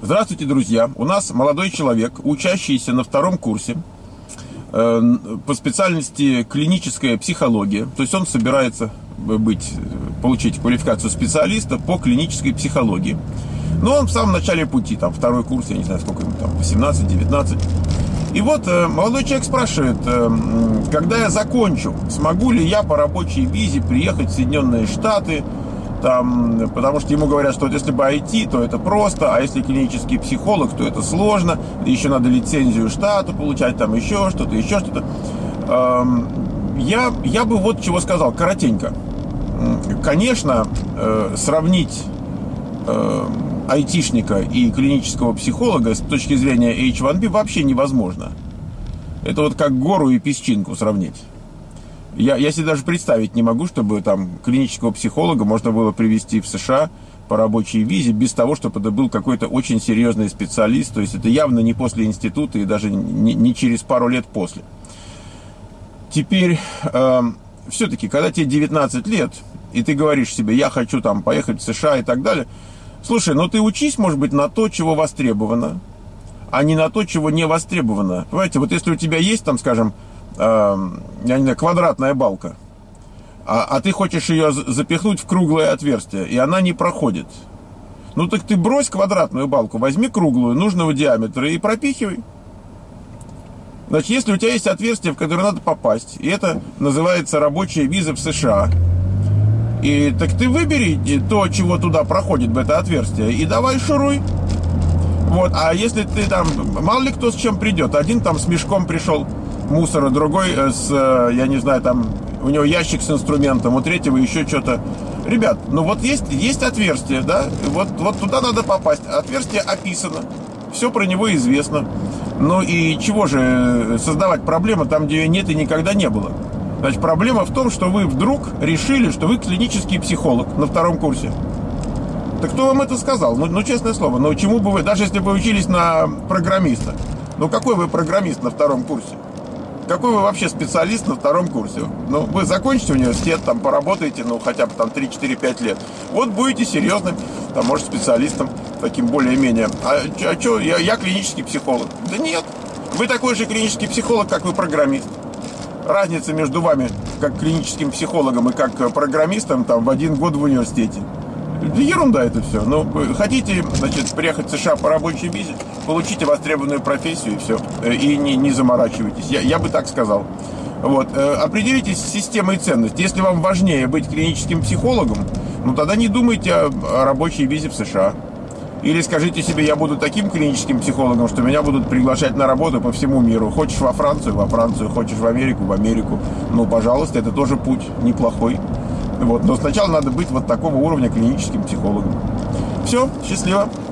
Здравствуйте, друзья! У нас молодой человек, учащийся на втором курсе по специальности клиническая психология. То есть он собирается получить квалификацию специалиста по клинической психологии. Но он в самом начале пути, там второй курс, я не знаю, сколько ему там, 18-19. И вот молодой человек спрашивает, когда я закончу, смогу ли я по рабочей визе приехать в Соединенные Штаты, там, потому что ему говорят, что вот если бы IT, то это просто, а если клинический психолог, то это сложно, еще надо лицензию штата получать, там еще что-то, еще что-то. Я бы вот чего сказал, коротенько. Конечно, сравнить айтишника и клинического психолога с точки зрения H1B вообще невозможно. Это вот как гору и песчинку сравнить. Я себе даже представить не могу, чтобы там клинического психолога можно было привезти в США по рабочей визе без того, чтобы это был какой-то очень серьезный специалист. То есть это явно не после института и даже не через пару лет после. Теперь, все-таки, когда тебе 19 лет, и ты говоришь себе, я хочу там поехать в США и так далее, слушай, ну ты учись, может быть, на то, чего востребовано, а не на то, чего не востребовано. Понимаете, вот если у тебя есть там, скажем, я не знаю, квадратная балка, а ты хочешь ее запихнуть в круглое отверстие, и она не проходит. Ну так ты брось квадратную балку, возьми круглую, нужного диаметра и пропихивай. Значит, если у тебя есть отверстие, в которое надо попасть, и это называется рабочая виза в США, и так ты выбери то, чего туда проходит в это отверстие, и давай шуруй. Вот, а если ты там, мало ли кто с чем придет, один там с мешком пришел мусора, другой с, я не знаю, там, у него ящик с инструментом, у третьего еще что-то. Ребят, ну вот есть отверстие, да, вот туда надо попасть. Отверстие описано, все про него известно. Ну и чего же создавать проблемы там, где ее нет и никогда не было? Значит, проблема в том, что вы вдруг решили, что вы клинический психолог на втором курсе. Так кто вам это сказал? Ну, честное слово, ну чему бы вы, даже если бы вы учились на программиста, ну какой вы программист на втором курсе? Какой вы вообще специалист на втором курсе? Ну, вы закончите университет, там поработаете, ну, хотя бы там 3-4-5 лет. Вот будете серьезным, там, может, специалистом, таким более-менее. А что, я клинический психолог. Да нет, вы такой же клинический психолог, как вы программист. Разница между вами, как клиническим психологом и как программистом, там, в 1 год в университете. Ерунда это все. Ну, хотите, значит, приехать в США по рабочей визе, получите востребованную профессию и все. И не заморачивайтесь. Я бы так сказал. Вот. Определитесь с системой ценностей. Если вам важнее быть клиническим психологом, ну тогда не думайте о рабочей визе в США. Или скажите себе, я буду таким клиническим психологом, что меня будут приглашать на работу по всему миру. Хочешь во Францию, хочешь в Америку. Ну, пожалуйста, это тоже путь неплохой. Вот. Но сначала надо быть вот такого уровня клиническим психологом. Все, счастливо.